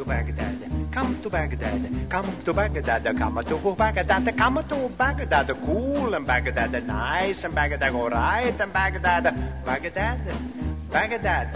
Baghdad, come to Baghdad, come to Baghdad, come to Baghdad, come to Baghdad, cool and Baghdad, nice and Baghdad, alright and Baghdad, Baghdad, Baghdad,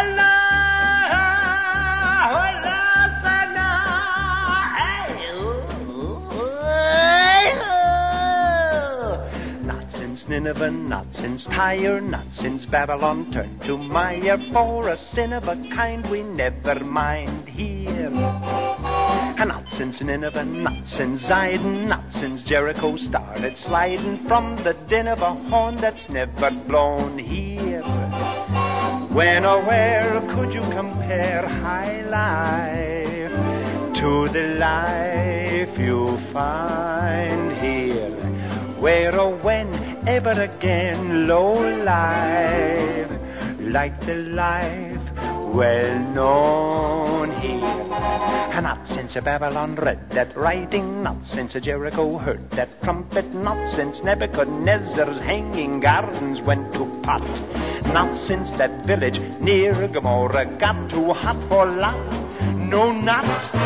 not since Nineveh, not since Tyre, not since Babylon turned to mire, for a sin of a kind we never mind here. Not since Nineveh, not since Zidon, not since Jericho started sliding from the din of a horn that's never blown here. When or where could you compare high life to the life you find here? Where or when ever again low life like the life well known here? And not since Babylon read that writing, not since Jericho heard that trumpet, not since Nebuchadnezzar's hanging gardens went to pot, not since that village near Gomorrah got too hot for Lot, no, not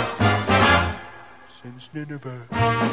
since Nineveh.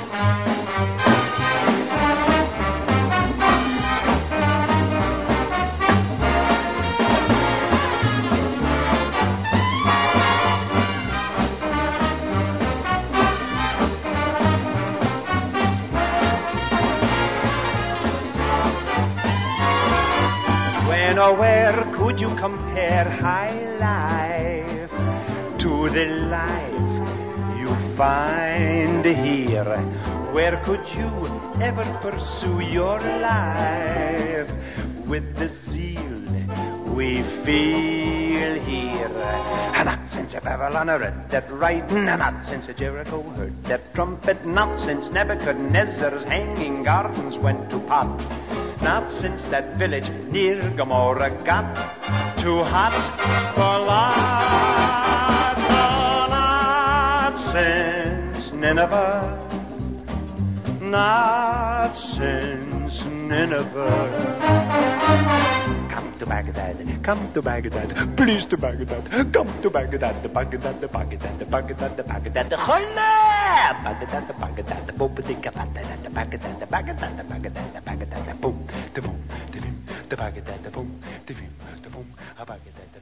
Or where could you compare high life to the life you find here? Where could you ever pursue your life with the zeal we feel here? And not since Babylon read that writing, and not since Jericho heard that trumpet, not since Nebuchadnezzar's hanging gardens went to pot, not since that village near Gomorrah got too hot for Lot, not since Nineveh, not since Nineveh. Come to Baghdad, come to Baghdad, please to Baghdad, come to Baghdad, Baghdad, Baghdad, Baghdad, Baghdad, holla! Baghdad, Baghdad, Bobadika, Baghdad, Baghdad, Baghdad, Baghdad, Baghdad, boom, the boom, the boom, the Baghdad, the boom, the boom, Baghdad.